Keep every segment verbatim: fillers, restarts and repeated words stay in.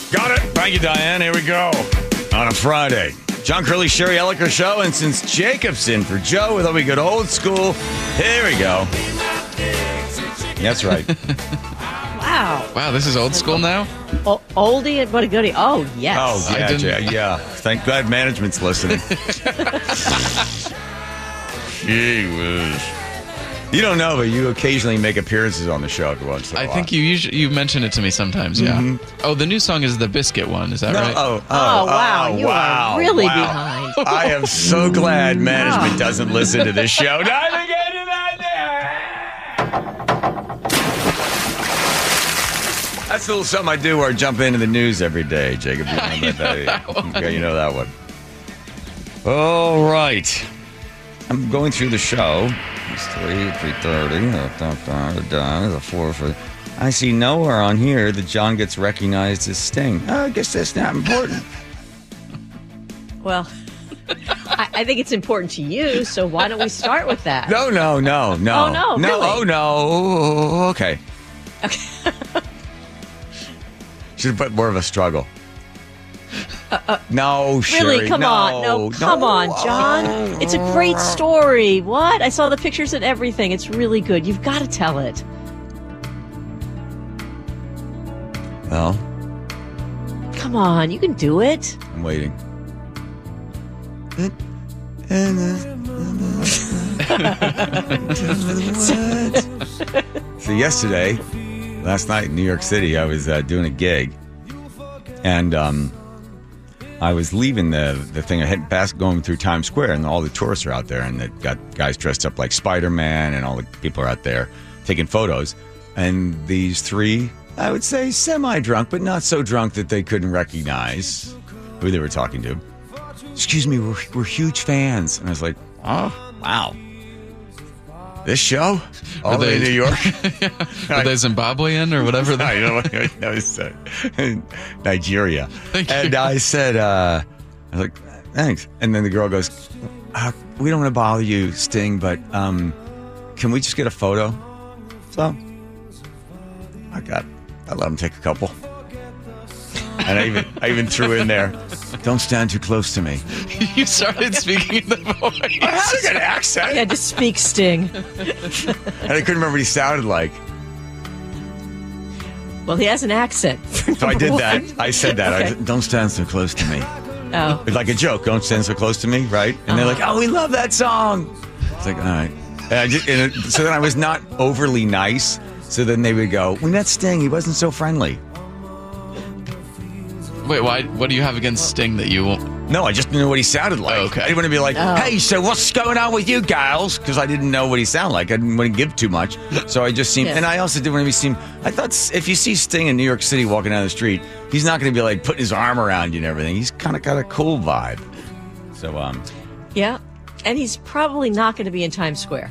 Got it. Thank you, Diane. Here we go. On a Friday. John Curley, Sherry Elliker Show. And since Jacob's in for Joe, we thought we go old school. Here we go. That's right. Wow. Wow, this is old school now? O- oldie but a goodie. Oh, yes. Oh, yeah, yeah, yeah. Thank God management's listening. Gee whiz. You don't know, but you occasionally make appearances on the show every once in a I while. think you usually, you mention it to me sometimes, yeah. Mm-hmm. Oh, the new song is the Biscuit one, is that No, right? oh, oh, Oh, wow. oh, You wow, are really wow. behind. I am so glad management Wow. doesn't listen to this show. Not again to that. That's a little something I do where I jump into the news every day, Jacob. You know, I know that, that one. Okay, you know that one. All right. I'm going through the show. It's three, three thirty. It's a four for. I see nowhere on here that John gets recognized as Sting. Oh, I guess that's not important. Well, I, I think it's important to you, so why don't we start with that? No, no, no, no. Oh, no, no, really? oh no. Okay. Okay. Should have put more of a struggle. Uh, uh, no, Sherry. Really? Come no, on. No, come no. on, John. It's a great story. What? I saw the pictures and everything. It's really good. You've got to tell it. Well, Come on. You can do it. I'm waiting. So yesterday, last night in New York City, I was uh, doing a gig, and um, I was leaving the the thing. I had passed going through Times Square, and all the tourists are out there, and they've got guys dressed up like Spider-Man, and all the people are out there taking photos. And these three, I would say, semi-drunk, but not so drunk that they couldn't recognize who they were talking to. Excuse me, we're, we're huge fans. And I was like, oh, wow. This show? All the way in New York? Are they Zimbabwean or whatever? I They, know. I was, uh, Nigeria. Thank you. And I said, uh, I was like, thanks. And then the girl goes, uh, we don't want to bother you, Sting, but um, can we just get a photo? So I got, I let him take a couple. And I even, I even threw in there, don't stand too close to me. you started speaking in the voice. I had an accent. Yeah, just speak Sting. And I couldn't remember what he sounded like. Well, he has an accent. So I did that. I said that. I Okay. said, don't stand so close to me. Oh. It's like a joke. Don't stand so close to me, right? And they're like, oh, we love that song. It's like, all right. And I just, and it, so then I was not overly nice. So then they would go, we met Sting. He wasn't so friendly. Wait, why? What do you have against Sting that you won't? No, I just didn't know what he sounded like. Oh, okay. I didn't want to be like, Oh. hey, so what's going on with you gals? Because I didn't know what he sounded like. I didn't want to give too much. So I just seemed, Yeah. and I also didn't want to be seen. I thought s- if you see Sting in New York City walking down the street, he's not going to be like putting his arm around you and everything. He's kind of got a cool vibe. So, um, Yeah. And he's probably not going to be in Times Square.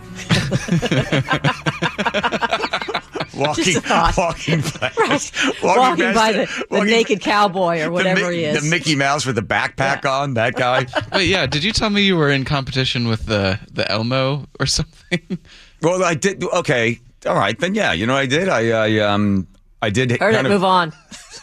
walking, Just a thought. walking, past, Right. walking, Walking past by the- the, the walking- naked cowboy or the whatever Mi- he is. The Mickey Mouse with the backpack Yeah. on, that guy. Wait, yeah. Did you tell me you were in competition with the the Elmo or something? Well, I did. Okay, all right, then yeah. You know what I did? I, I um, I did. Heard it, kind of, move on.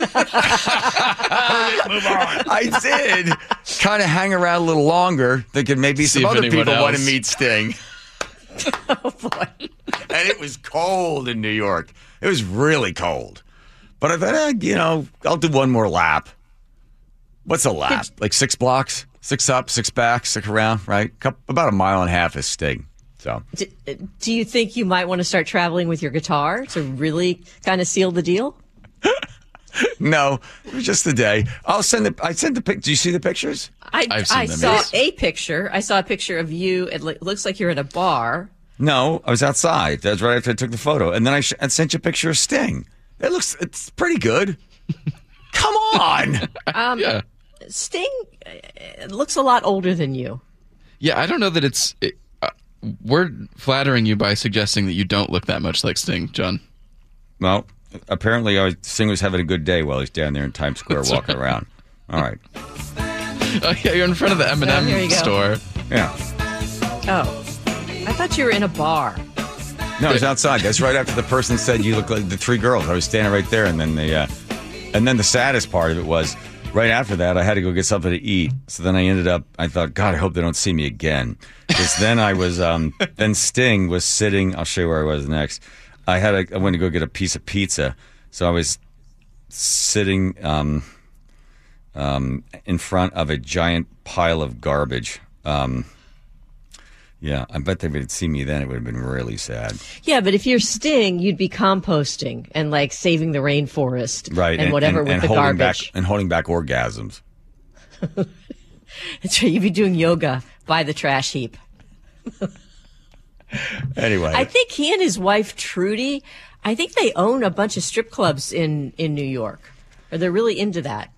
I did kind of hang around a little longer, thinking maybe See some if other anyone people want to else- meet Sting. Oh, boy. And it was cold in New York. It was really cold. But I thought, eh, you know, I'll do one more lap. What's a lap? Like six blocks? Six up, six back, six around, right? Couple, about a mile and a half is Sting. So Do, do you think you might want to start traveling with your guitar to really kind of seal the deal? no, it was just the day. I'll send the. I sent the pic. Do you see the pictures? I, I've seen I them, saw yes. a picture. I saw a picture of you. It lo- looks like you're at a bar. No, I was outside. That was right after I took the photo, and then I, sh- I sent you a picture of Sting. It looks. It's pretty good. Come on. Um, yeah. Sting uh, looks a lot older than you. Yeah, I don't know that it's. It, uh, we're flattering you by suggesting that you don't look that much like Sting, John. Well, apparently, I was, Sting was having a good day while he's down there in Times Square walking around. All right. Oh yeah, you're in front of the M and Oh, here you M go. store. Yeah. Oh, I thought you were in a bar. No, I was outside. That's right after the person said you look like the three girls. I was standing right there, and then they, uh, And then the saddest part of it was right after that, I had to go get something to eat. So then I ended up, I thought, God, I hope they don't see me again. Because then I was, um, then Sting was sitting, I'll show you where I was next. I had a, I went to go get a piece of pizza. So I was sitting um, um, in front of a giant pile of garbage. Um, yeah, I bet they would see me then. It would have been really sad. Yeah, but if you're Sting, you'd be composting and like saving the rainforest, right? And, and whatever and, with and the holding garbage, back, and holding back orgasms. That's right. You'd be doing yoga by the trash heap. Anyway, I think he and his wife Trudy, I think they own a bunch of strip clubs in in New York, or they're really into that.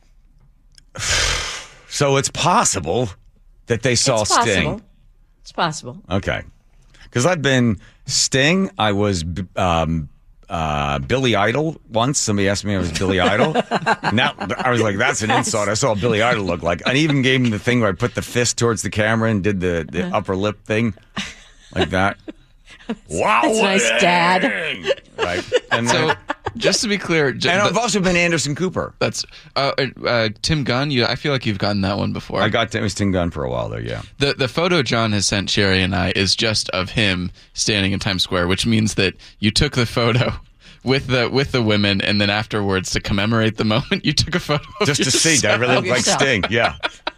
So it's possible that they saw it's possible. Sting. It's possible. Okay. Because I've been Sting. I was um, uh, Billy Idol once. Somebody asked me if I was Billy Idol. Now I was like, that's an insult. I saw Billy Idol look like. I even gave him the thing where I put the fist towards the camera and did the, the upper lip thing like that. Wow. That's nice, Dad. Right. And So, then, just to be clear, j- and I've th- also been Anderson Cooper. that's uh, uh, Tim Gunn. You, I feel like you've gotten that one before. I got Tim Sting Gun for a while there, yeah. The the photo John has sent Sherry and I is just of him standing in Times Square, which means that you took the photo with the with the women, and then afterwards to commemorate the moment, you took a photo of Just to see, did I really look like yourself. Sting? Yeah.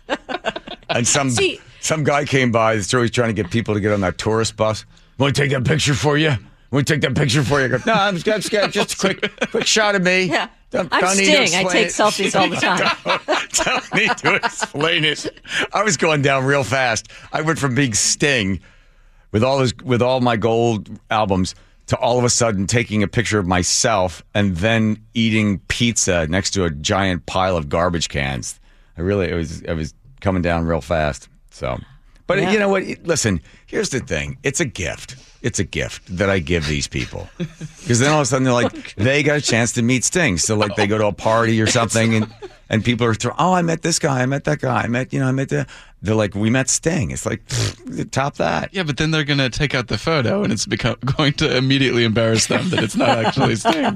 And some See- some guy came by. He's always trying to get people to get on that tourist bus. Want to take that picture for you? Want to take that picture for you? I go, no, I'm just, just, just a quick quick shot of me. Yeah. Don't, I'm don't need to Sting. I explain take it. selfies all the time. don't, don't need to explain it. I was going down real fast. I went from being Sting with all his with all my gold albums to all of a sudden taking a picture of myself and then eating pizza next to a giant pile of garbage cans. I really it was I was coming down real fast. So, but Yeah. you know what? Listen, here's the thing. It's a gift. It's a gift that I give these people because then all of a sudden they're like they got a chance to meet Sting. So like they go to a party or something and and people are throwing, oh, I met this guy, I met that guy, I met you know I met the. They're like, we met Sting. It's like pfft, top that. Yeah, but then they're going to take out the photo, and it's become, going to immediately embarrass them that it's not actually Sting.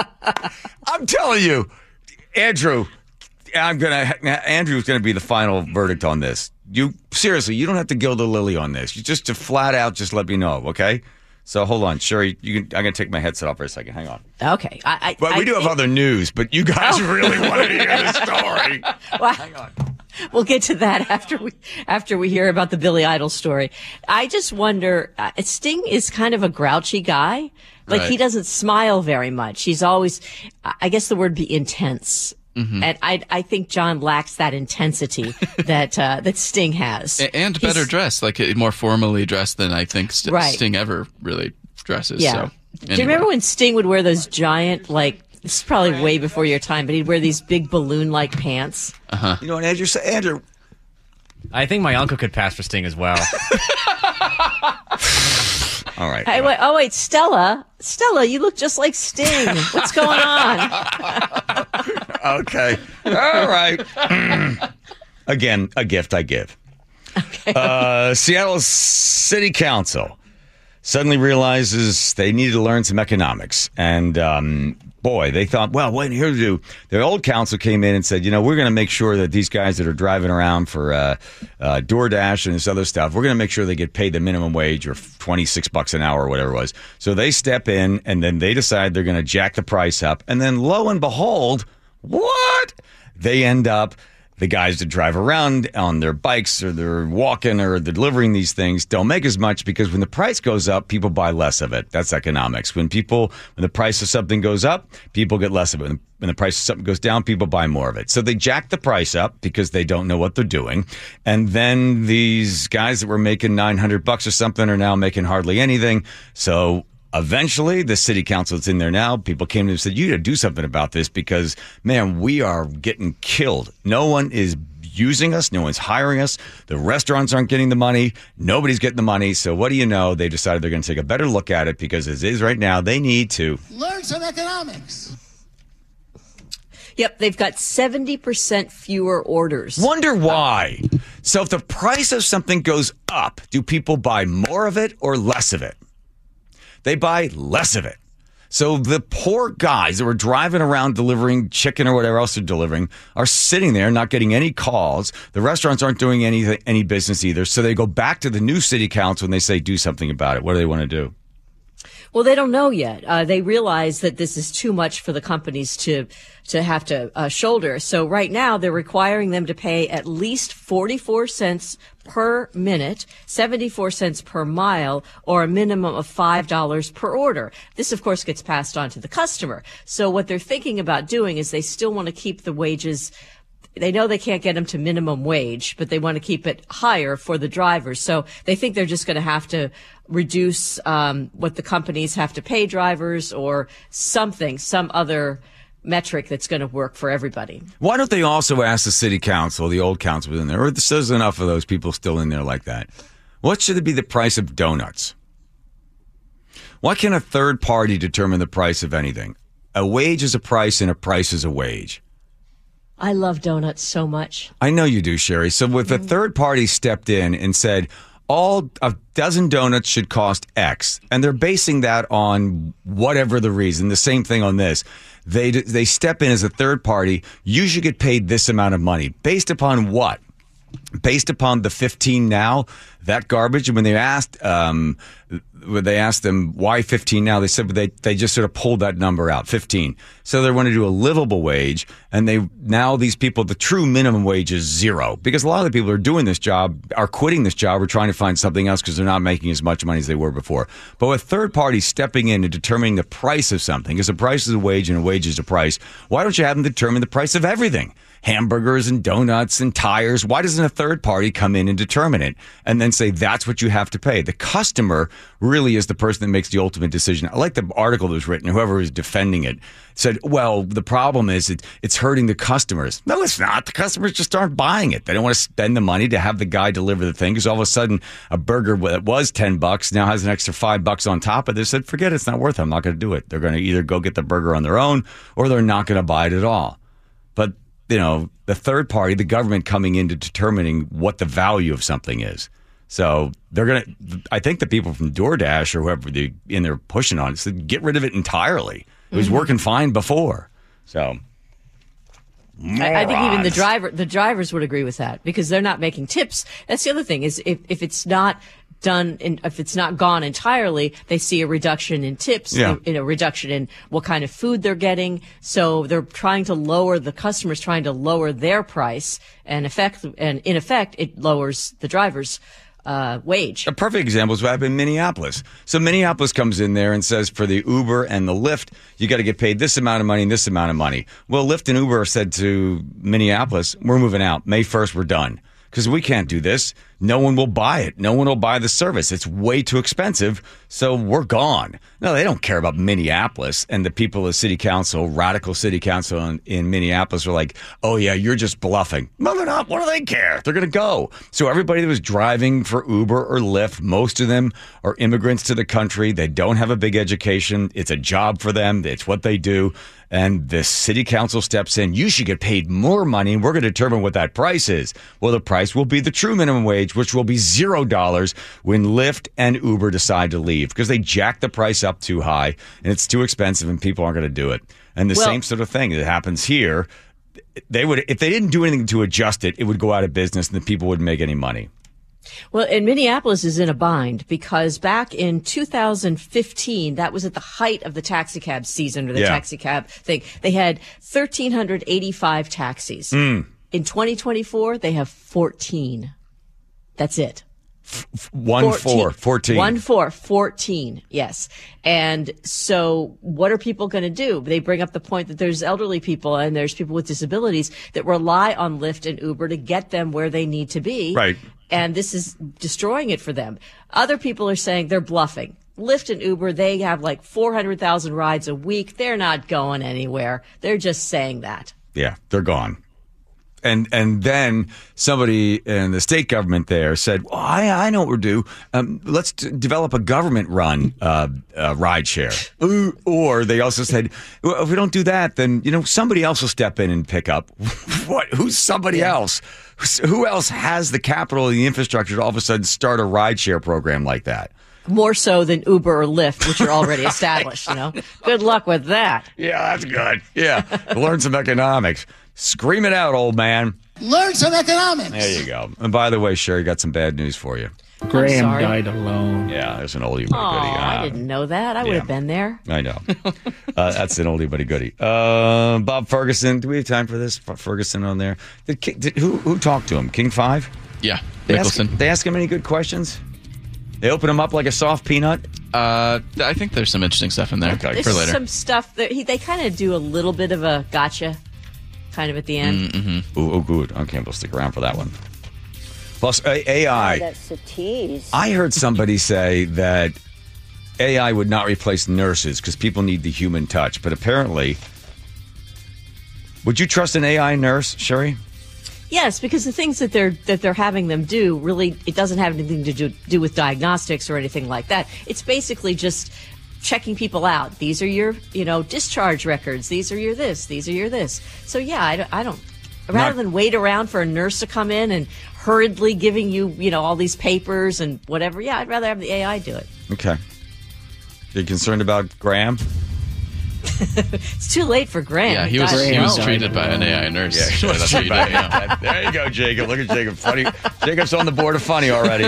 I'm telling you, Andrew. I'm gonna. Andrew's gonna be the final verdict on this. You seriously, you don't have to gild a lily on this. You just to flat out, just let me know, okay? So hold on, Sherry. You can. I'm gonna take my headset off for a second. Hang on. Okay. I, I, But we I do have think- other news. But you guys really want to hear the story. Well, Hang on. We'll get to that after we after we hear about the Billy Idol story. I just wonder. Uh, Sting is kind of a grouchy guy. Like Right. he doesn't smile very much. He's always, I guess the word be intense. Mm-hmm. And I I think John lacks that intensity that uh, that Sting has. A- and He's- better dressed, like uh, more formally dressed than I think St- Right. Sting ever really dresses. Yeah. So, Do you anyway. remember when Sting would wear those giant, like, this is probably way before your time, but he'd wear these big balloon-like pants? You know what, Andrew? Say, Andrew. I think my uncle could pass for Sting as well. All right. Hey, wait, oh, wait, Stella. Stella, you look just like Sting. What's going on? Okay. All right. Again, a gift I give. Okay. Uh, Seattle City Council suddenly realizes they needed to learn some economics. And um, boy, they thought, well, what here to do? The old council came in and said, you know, we're going to make sure that these guys that are driving around for uh, uh, DoorDash and this other stuff, we're going to make sure they get paid the minimum wage or twenty-six bucks an hour or whatever it was. So they step in and then they decide they're going to jack the price up. And then lo and behold, what? They end up, the guys that drive around on their bikes or they're walking or they're delivering these things don't make as much because when the price goes up, people buy less of it. That's economics. When people, when the price of something goes up, people get less of it. When the price of something goes down, people buy more of it. So they jack the price up because they don't know what they're doing. And then these guys that were making nine hundred bucks or something are now making hardly anything. So eventually, the city council that's in there now, people came to them and said, you got to do something about this because, man, we are getting killed. No one is using us. No one's hiring us. The restaurants aren't getting the money. Nobody's getting the money. So what do you know? They decided they're going to take a better look at it because as it is right now, they need to learn some economics. Yep, they've got seventy percent fewer orders. wonder why. So if the price of something goes up, do people buy more of it or less of it? They buy less of it. So the poor guys that were driving around delivering chicken or whatever else they're delivering are sitting there not getting any calls. The restaurants aren't doing any, any business either. So they go back to the new city council and they say, do something about it. What do they want to do? Well, they don't know yet. Uh, they realize that this is too much for the companies to to have to uh, shoulder. So right now, they're requiring them to pay at least forty-four cents per minute, seventy-four cents per mile, or a minimum of five dollars per order. This, of course, gets passed on to the customer. So what they're thinking about doing is they still want to keep the wages. They know they can't get them to minimum wage, but they want to keep it higher for the drivers. So they think they're just going to have to reduce um, what the companies have to pay drivers or something, some other metric that's going to work for everybody. Why don't they also ask the city council, the old council in there, or there's enough of those people still in there like that, what should be the price of donuts? Why can't a third party determine the price of anything? A wage is a price and a price is a wage. I love donuts so much. I know you do, Sherry. So if a third party stepped in and said, all a dozen donuts should cost X, and they're basing that on whatever the reason, the same thing on this, they they step in as a third party, you should get paid this amount of money. Based upon what? Based upon the fifteen now, that garbage. And when they asked, um, when they asked them why fifteen now, they said they they just sort of pulled that number out, fifteen. So they want to do a livable wage, and they now these people, the true minimum wage is zero because a lot of the people who are doing this job are quitting this job or trying to find something else because they're not making as much money as they were before. But with third parties stepping in and determining the price of something, because a price is a wage and a wage is a price, why don't you have them determine the price of everything? Hamburgers and donuts and tires. Why doesn't a third party come in and determine it and then say that's what you have to pay? The customer really is the person that makes the ultimate decision. I like the article that was written. Whoever was defending it said, well, the problem is it, it's hurting the customers. No, it's not. The customers just aren't buying it. They don't want to spend the money to have the guy deliver the thing because all of a sudden a burger that was ten bucks now has an extra five bucks on top of it. They said, forget it. It's not worth it. I'm not going to do it. They're going to either go get the burger on their own or they're not going to buy it at all. But you know, the third party, the government coming into determining what the value of something is. So they're going to, I think the people from DoorDash or whoever they in there pushing on it said, get rid of it entirely. It was mm-hmm. working fine before. So I, I think even the driver, the drivers would agree with that because they're not making tips. That's the other thing is if, if it's not done, in, if it's not gone entirely, they see a reduction in tips, yeah. in, in a reduction in what kind of food they're getting. So they're trying to lower, the customer's trying to lower their price and effect, and in effect, it lowers the driver's uh, wage. A perfect example is what happened in Minneapolis. So Minneapolis comes in there and says for the Uber and the Lyft, you got to get paid this amount of money and this amount of money. Well, Lyft and Uber said to Minneapolis, we're moving out. May first, we're done. Because we can't do this. No one will buy it. No one will buy the service. It's way too expensive, so we're gone. No, they don't care about Minneapolis. And the people of city council, radical city council in, in Minneapolis are like, oh, yeah, you're just bluffing. No, they're not. What do they care? They're going to go. So everybody that was driving for Uber or Lyft, most of them are immigrants to the country. They don't have a big education. It's a job for them. It's what they do. And the city council steps in. You should get paid more money, and we're going to determine what that price is. Well, the price will be the true minimum wage, which will be zero dollars when Lyft and Uber decide to leave because they jack the price up too high, and it's too expensive, and people aren't going to do it. And the well, same sort of thing that happens here. They would, if they didn't do anything to adjust it, it would go out of business, and the people wouldn't make any money. Well, and Minneapolis is in a bind because back in two thousand fifteen, that was at the height of the taxi cab season or the yeah. taxi cab thing. They had one thousand three hundred eighty-five taxis. Mm. In twenty twenty-four, they have fourteen. That's it. F- one, fourteen. four, fourteen. One, four, fourteen. Yes. And so what are people going to do? They bring up the point that there's elderly people and there's people with disabilities that rely on Lyft and Uber to get them where they need to be. Right. And this is destroying it for them. Other people are saying they're bluffing. Lyft and Uber, they have like four hundred thousand rides a week. They're not going anywhere. They're just saying that. Yeah, they're gone. And and then somebody in the state government there said, well, I, I know what we'll do. Um, let's t- develop a government-run uh, uh, ride share. Or they also said, well, if we don't do that, then you know somebody else will step in and pick up. What? Who's somebody yeah. else? Who else has the capital and the infrastructure to all of a sudden start a ride share program like that? More so than Uber or Lyft, which are already established, you know. Good luck with that. Yeah, that's good. Yeah. Learn some economics. Scream it out, old man. Learn some economics. There you go. And by the way, Sherry, got some bad news for you. Graham sorry. died alone. Yeah, there's an oldie but Oh, goodie. I Uh, didn't know that. I would yeah. have been there. I know. Uh, that's an oldie but a goodie. Uh, Bob Ferguson. Do we have time for this? Bob Ferguson on there. Did, King, did who who talked to him? King Five? Yeah, They ask, Mickelson. they ask him any good questions? They open him up like a soft peanut? Uh, I think there's some interesting stuff in there Okay. for There's later. some stuff that he, they kind of do a little bit of a gotcha kind of at the end. Mm-hmm. Ooh, oh, good. Okay, we'll stick around for that one. Plus, A- AI. That's a tease. I heard somebody say that A I would not replace nurses because people need the human touch. But apparently, would you trust an A I nurse, Sherry? Yes, because the things that they're that they're having them do really it doesn't have anything to do, do with diagnostics or anything like that. It's basically just checking people out. These are your, you know, discharge records. These are your this. These are your this. So yeah, I don't. I don't rather Not- than wait around for a nurse to come in and hurriedly giving you, you know, all these papers and whatever. Yeah, I'd rather have the A I do it. Okay. You concerned about Graham? It's too late for Graham. Yeah, he was God, he no. was treated by an A I nurse. Sure, that's what you do. Yeah. There you go, Jacob. Look at Jacob. Funny. Jacob's on the board of funny already.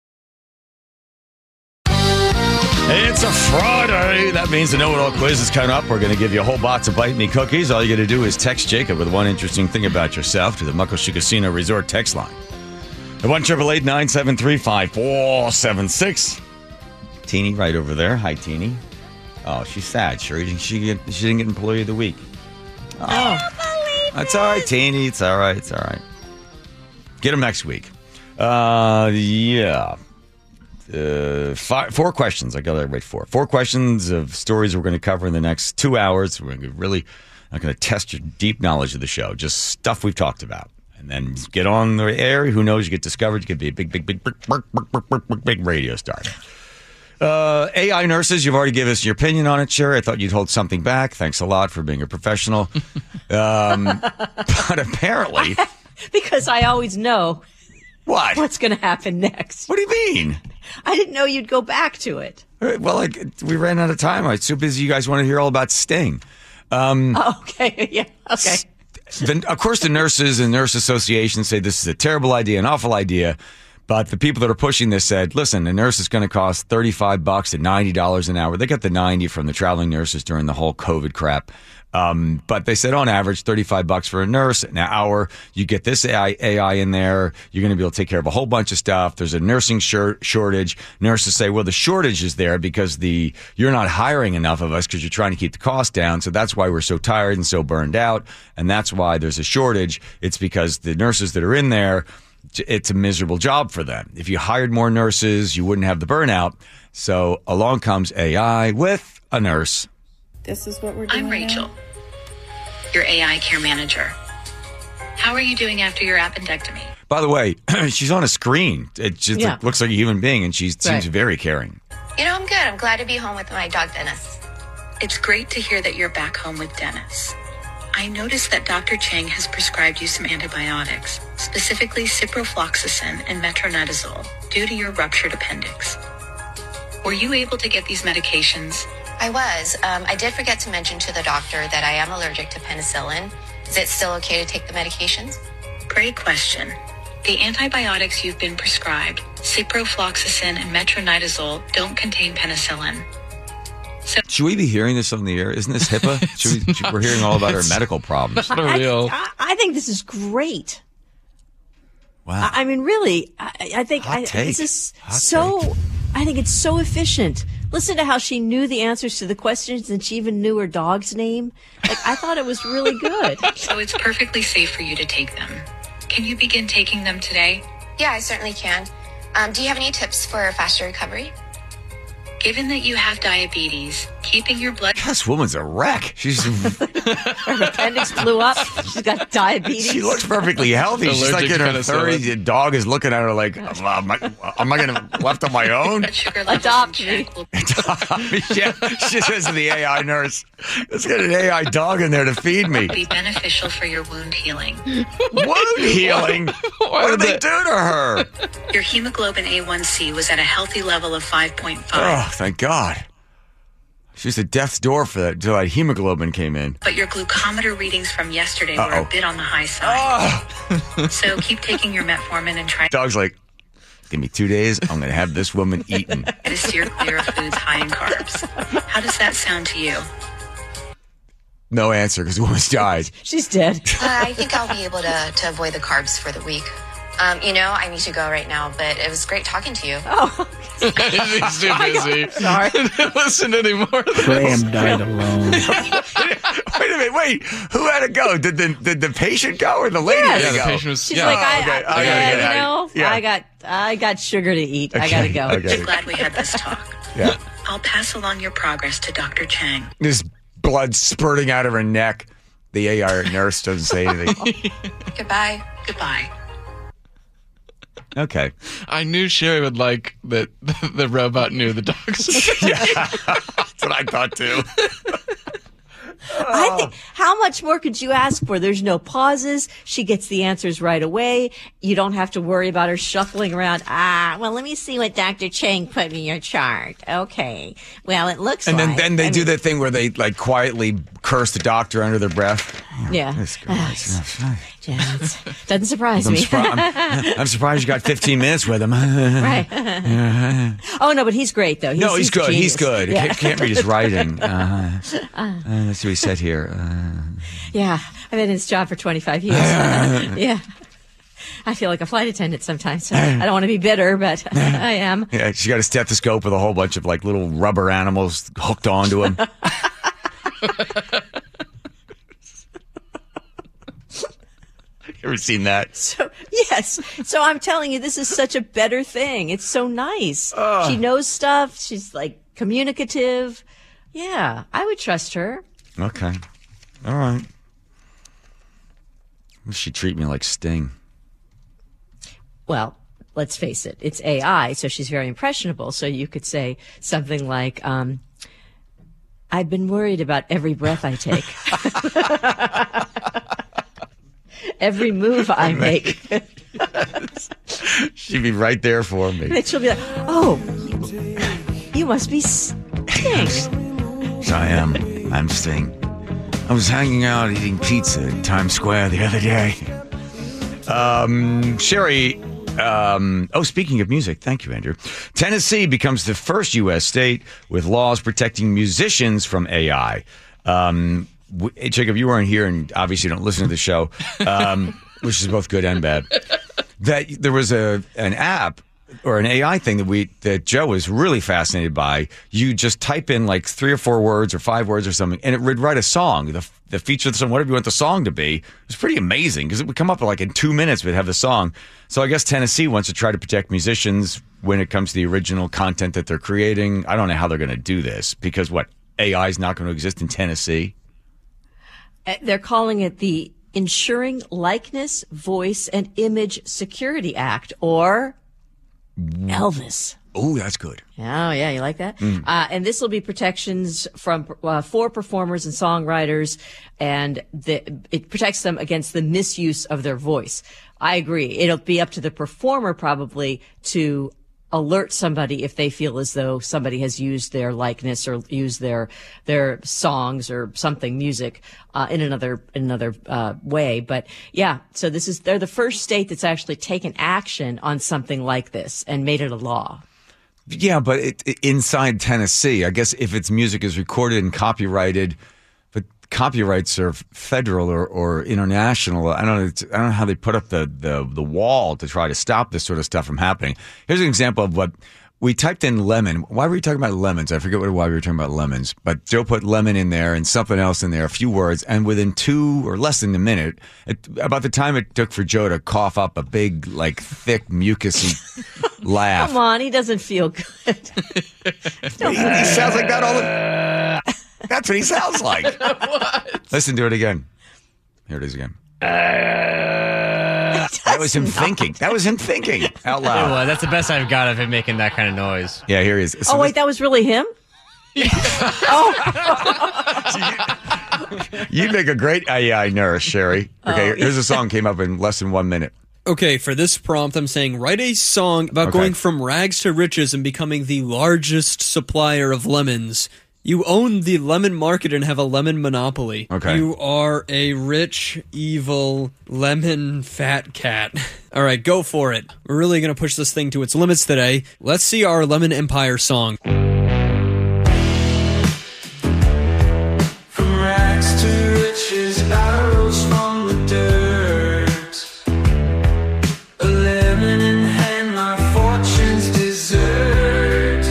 It's a Friday. That means the Know It All quiz is coming up. We're going to give you a whole box of Bite Me cookies. All you got to do is text Jacob with one interesting thing about yourself to the Muckleshoot Casino Resort text line. The one triple eight nine seven three five four seven six. Teeny right over there. Hi, Teeny. Oh, she's sad. Sure, she, she, get, she didn't get Employee of the Week. Oh, that's all right, Teeny. It's all right. It's all right. Get them next week. Uh, yeah. Uh, five, four questions. I got that right. Four. Four questions of stories we're going to cover in the next two hours. We're going to really not going to test your deep knowledge of the show. Just stuff we've talked about. And then get on the air. Who knows? You get discovered. You could be a big, big, big, big, big, big, big, big, big radio star. Uh, A I nurses, you've already given us your opinion on it, Sherry. I thought you'd hold something back. Thanks a lot for being a professional. Um, but apparently... Because I always know What? what's going to happen next. What do you mean? I didn't know you'd go back to it. Well, like, we ran out of time. I was so busy you guys want to hear all about Sting. Oh, okay. Yeah. Okay. The, of course, the nurses and nurse associations say this is a terrible idea, an awful idea. But the people that are pushing this said, listen, a nurse is going to cost thirty-five bucks to ninety dollars an hour. They got the ninety from the traveling nurses during the whole COVID crap. Um, but they said on average, thirty-five bucks for a nurse an hour. You get this A I, A I in there. You're going to be able to take care of a whole bunch of stuff. There's a nursing shor- shortage. Nurses say, well, the shortage is there because the you're not hiring enough of us because you're trying to keep the cost down. So that's why we're so tired and so burned out. And that's why there's a shortage. It's because the nurses that are in there, it's a miserable job for them. If you hired more nurses, you wouldn't have the burnout. So along comes A I with a nurse. This is what we're doing. I'm Rachel, now? your A I care manager. How are you doing after your appendectomy? By the way, she's on a screen. It just Yeah. looks like a human being, and she seems Right. very caring. You know, I'm good. I'm glad to be home with my dog, Dennis. It's great to hear that you're back home with Dennis. I noticed that Doctor Chang has prescribed you some antibiotics, specifically ciprofloxacin and metronidazole, due to your ruptured appendix. Were you able to get these medications? I was. Um, I did forget to mention to the doctor that I am allergic to penicillin. Is it still okay to take the medications? Great question. The antibiotics you've been prescribed, ciprofloxacin and metronidazole, don't contain penicillin. So Should we be hearing this on the air? Isn't this HIPAA? Should we, should, we're hearing all about her medical problems. For real. I, I think this is great. Wow. I, I mean, really, I, I think Hot I, take. this is Hot so. take. I think it's so efficient. Listen to how she knew the answers to the questions, and she even knew her dog's name. Like, I thought it was really good. so it's perfectly safe for you to take them. Can you begin taking them today? Yeah, I certainly can. Um, do you have any tips for faster recovery? Given that you have diabetes, Keeping your blood. This woman's a wreck. She's Her appendix blew up. She's got diabetes. she looks perfectly healthy. She's like Allergic in her penicillin. thirties. The dog is looking at her like, am I, am I going to left on my own? Sugar levels Adopt in me. check will Yeah, she says to the A I nurse, let's get an A I dog in there to feed me. be beneficial for your wound healing. Wound healing? What did they would do to her? Your hemoglobin A one C was at a healthy level of five point Oh, five, thank God. She's at death's door for that until that hemoglobin came in. but your glucometer readings from yesterday were Uh-oh. a bit on the high side. Oh, So keep taking your metformin and try dog's like, give me two days. I'm going to have this woman eaten. to steer clear of foods high in carbs. How does that sound to you? No answer because the woman's died. She's dead. Uh, I think I'll be able to, to avoid the carbs for the week. Um, you know, I need to go right now, but it was great talking to you. Oh, He's too busy. sorry. to listen anymore. Graham died alone. Wait a minute, wait. Who had to go? Did the did the patient go or the lady Yes. had Yeah, to the go? patient was. She's yeah. like, I, okay. I I, gotta yeah, get out you know, of here. Yeah. I got, I got sugar to eat. I gotta go. Okay. I'm glad we had this talk. Yeah. I'll pass along your progress to Doctor Chang. There's blood spurting out of her neck. The A I nurse doesn't say anything. Goodbye. Goodbye. Okay. I knew Sherry would like that the, the robot knew the dogs. Yeah. That's what I thought too. I think, how much more could you ask for? There's no pauses. She gets the answers right away. You don't have to worry about her shuffling around. Ah, well, let me see what Doctor Chang put in your chart. Okay. Well, it looks And then, like. then they I do mean, that thing where they like quietly curse the doctor under their breath. Yeah. This Ah, guy's- yeah, it's- doesn't surprise I'm, me. surpri- I'm, I'm surprised you got fifteen minutes with him. Right. Oh, no, but he's great, though. He's, No, he's, good. genius. He's good. Yeah. Can't, can't read his writing. Uh, uh, let's see what he said here. Uh, Yeah, I've been in this job for twenty-five years. Yeah. I feel like a flight attendant sometimes. I don't want to be bitter, but I am. yeah, she got a stethoscope with a whole bunch of like little rubber animals hooked onto him. You ever seen that? So, yes. So I'm telling you, this is such a better thing. It's so nice. She knows stuff. She's like communicative. Yeah, I would trust her. Okay. All right. Wish she'd treat me like Sting. Well, let's face it, it's A I, so she's very impressionable. So you could say something like, um, I've been worried about every breath I take. Every move I make. She'd be right there for me. Then she'll be like, oh, you must be Sting. So I am. I'm Sting. I was hanging out eating pizza in Times Square the other day. Um, Sherry, um, oh, speaking of music, thank you, Andrew. Tennessee becomes the first U S state with laws protecting musicians from A I. Um, w- hey, Jacob, you weren't here and obviously don't listen to the show, um, which is both good and bad. That there was a an app or an A I thing that we that Joe was really fascinated by. You just type in like three or four words or five words or something, and it would write a song. The the feature of the song, whatever you want the song to be, it was pretty amazing because it would come up like in two minutes. We'd have the song. So I guess Tennessee wants to try to protect musicians when it comes to the original content that they're creating. I don't know how they're going to do this because what A I is not going to exist in Tennessee. Uh, They're calling it the Ensuring Likeness, Voice, and Image Security Act, or Elvis. Oh, that's good. Oh, yeah, you like that? Uh, and this will be protections from uh, for performers and songwriters, and the, it protects them against the misuse of their voice. I agree. It'll be up to the performer probably to alert somebody if they feel as though somebody has used their likeness or used their their songs or something, music, uh, in another in another uh, way. But yeah, so this is they're the first state that's actually taken action on something like this and made it a law. Yeah, but it, it, inside Tennessee, I guess if its music is recorded and copyrighted, but copyrights are federal or, or international. I don't know. It's, I don't know how they put up the, the the wall to try to stop this sort of stuff from happening. Here's an example of what we typed in lemon. Why were we talking about lemons? I forget what, why we were talking about lemons. But Joe put lemon in there and something else in there, a few words, and within two or less than a minute, it, about the time it took for Joe to cough up a big, like, thick, mucusy laugh. Come on, he doesn't feel good. he, he sounds like that all the That's what he sounds like. What? Listen to it again. Here it is again. That was him not. thinking. That was him thinking out Well, loud. that's the best I've got of him making that kind of noise. Yeah, here he is. So Oh, wait, that was really him? you make a great A I nurse, Sherry. Okay, Oh, here's a song came up in less than one minute. Okay, for this prompt, I'm saying write a song about Okay. going from rags to riches and becoming the largest supplier of lemons. You own the lemon market and have a lemon monopoly. Okay. You are a rich, evil, lemon fat cat. All right, go for it. We're really going to push this thing to its limits today. Let's see our Lemon Empire song. From rags to riches, arrows from the dirt. A lemon in hand, my fortune's dessert.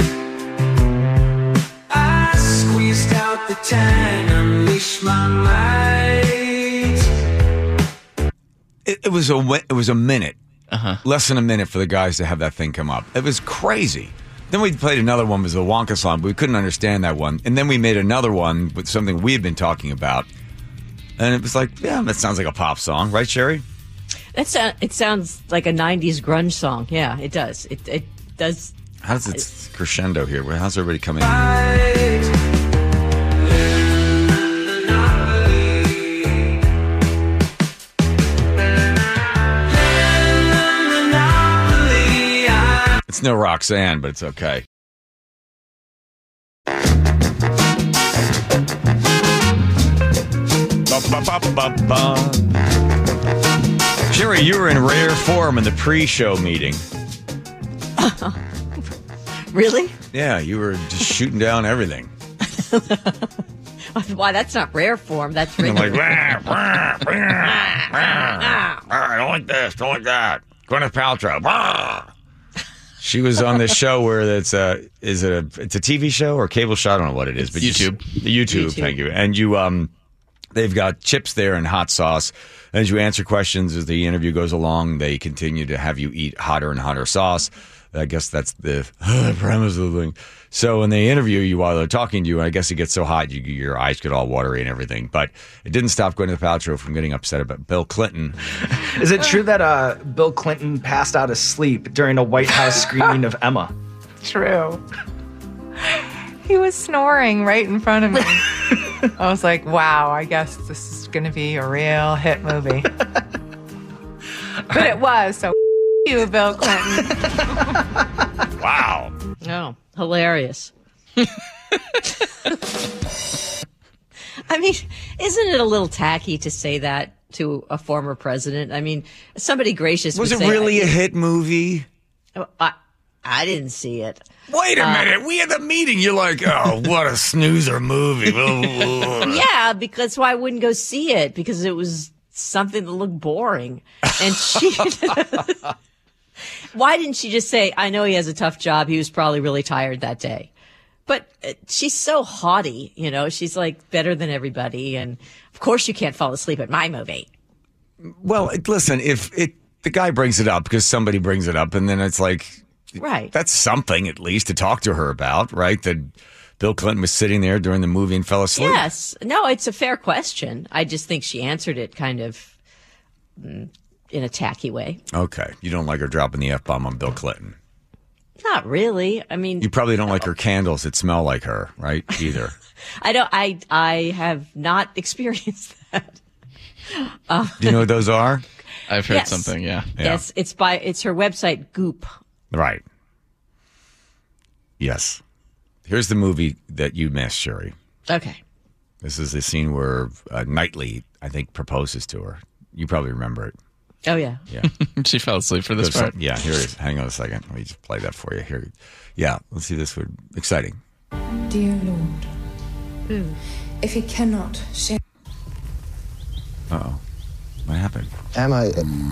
I squeezed out the tang, unleashed my might. It, it was a wi- it was a minute, Uh-huh. less than a minute for the guys to have that thing come up. It was crazy. Then we played another one, was the Wonka song, but we couldn't understand that one. And then we made another one with something we had been talking about, and it was like, yeah, that sounds like a pop song, right, Sherry? That's a, it sounds like a nineties grunge song. Yeah, it does. It it does. How does it crescendo here? How's everybody coming in? It's no Roxanne, but it's okay. Ba-ba-ba-ba-ba. Sherry, you were in rare form in the pre-show meeting. Really? Yeah, you were just shooting down everything. Why, that's not rare form. That's I'm regular. like, rah, rah, rah, rah, rah. I don't like this, don't like that. Gwyneth Paltrow. Rah. She was on this show where it's a is it a it's a T V show or a cable show? I don't know what it is, but you- YouTube. YouTube, YouTube. thank you. And you um, they've got chips there and hot sauce. As you answer questions as the interview goes along, they continue to have you eat hotter and hotter sauce. I guess that's the premise of the thing. So when they interview you while they're talking to you, I guess it gets so hot, you, your eyes get all watery and everything. But it didn't stop Gwyneth Paltrow from getting upset about Bill Clinton. Is it true that uh, Bill Clinton passed out asleep during a White House screening of Emma? True. He was snoring right in front of me. I was like, wow, I guess this is going to be a real hit movie. But it was, so you, Bill Clinton. Wow. No, hilarious. I mean, isn't it a little tacky to say that to a former president? I mean, somebody gracious Was would it say, really a hit movie? I, I didn't see it. Wait a Uh, minute. We had the meeting. You're like, oh, what a snoozer movie. Yeah, because why I wouldn't go see it? Because it was something that looked boring. And she... Why didn't she just say, I know he has a tough job. He was probably really tired that day. But uh, she's so haughty, you know. She's like better than everybody. And of course you can't fall asleep at my movie. Well, it- listen, if it the guy brings it up because somebody brings it up, and then it's like, Right. that's something at least to talk to her about, right? That Bill Clinton was sitting there during the movie and fell asleep. Yes. No, it's a fair question. I just think she answered it kind of mm, in a tacky way. Okay. You don't like her dropping the F-bomb on Bill Clinton. Not really. I mean, You probably don't like her candles that smell like her, right? Either. I don't. I I have not experienced that. Uh, Do you know what those are? I've heard Yes. something, yeah. Yeah. Yes, it's by it's her website Goop. Right. Yes. Here's the movie that you missed, Sherry. Okay. This is the scene where uh, Knightley, I think, proposes to her. You probably remember it. Oh yeah. Yeah. She fell asleep for this Goes- part. Yeah, here it is. Hang on a second. Let me just play that for you. Here. Yeah, let's see this one. Exciting. Dear Lord, if he cannot share. Uh-oh. What happened? Am I?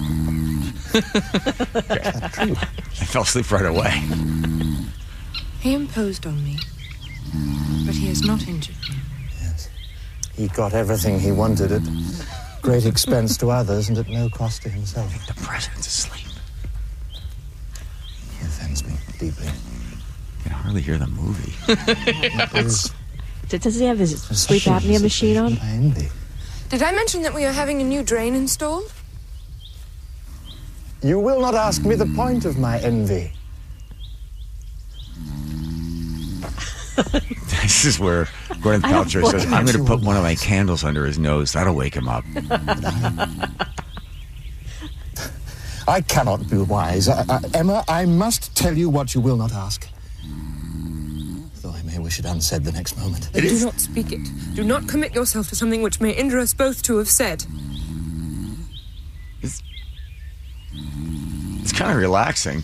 I fell asleep right away. He imposed on me, but he has not injured me. Yes. He got everything he wanted at great expense to others and at no cost to himself. The president's asleep. He offends deeply. I can hardly hear the movie. It's- Does he have his sleep apnea machine on? I envy. Did I mention that we are having a new drain installed? You will not ask me the point of my envy. This is where Gwyneth I don't Paltrow look says, at I'm going to you put one of my candles under his nose. That'll wake him up. I cannot be wise. I, I, Emma, I must tell you what you will not ask. Though I may wish it unsaid the next moment. Do not speak it. Do not commit yourself to something which may injure us both to have said. It's, it's kind of relaxing.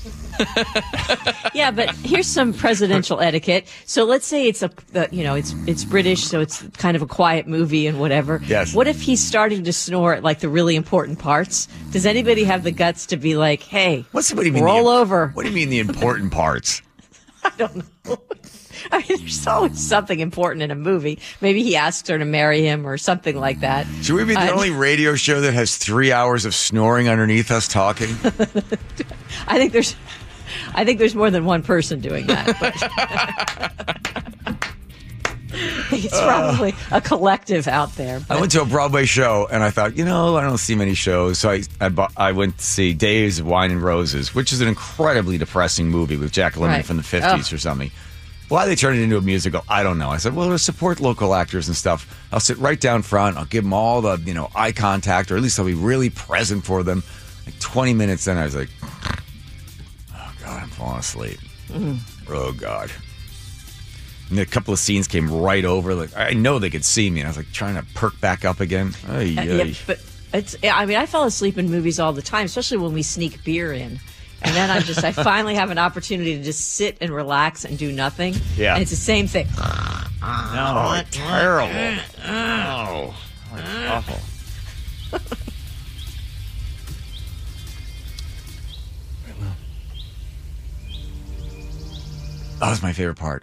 Yeah, but here's some presidential etiquette. So let's say it's a, uh, you know, it's it's British, so it's kind of a quiet movie and whatever. Yes. What if he's starting to snore at like the really important parts? Does anybody have the guts to be like, "Hey, What's what do you mean roll the, over"? What do you mean the important parts? I don't know. I mean, there's always something important in a movie. Maybe he asks her to marry him or something like that. Should we be the I- only radio show that has three hours of snoring underneath us talking? I think there's, I think there's more than one person doing that. But it's probably a collective out there. I went to a Broadway show and I thought, you know, I don't see many shows. So I I, bought, I went to see Days of Wine and Roses, which is an incredibly depressing movie with Jack Lemmon Right. from the fifties Oh. or something. Why they turned it into a musical, I don't know. I said, well, to support local actors and stuff, I'll sit right down front. I'll give them all the, you know, eye contact, or at least I'll be really present for them. Like twenty minutes in, I was like, oh, God, I'm falling asleep. Mm. Oh, God. And a couple of scenes came right over. Like I know they could see me, and I was like trying to perk back up again. Ay, Uh, ay. yeah, but it's. I mean, I fall asleep in movies all the time, especially when we sneak beer in, and then I just I finally have an opportunity to just sit and relax and do nothing. Yeah. and it's the same thing. No, terrible. Oh, that's awful. That was my favorite part.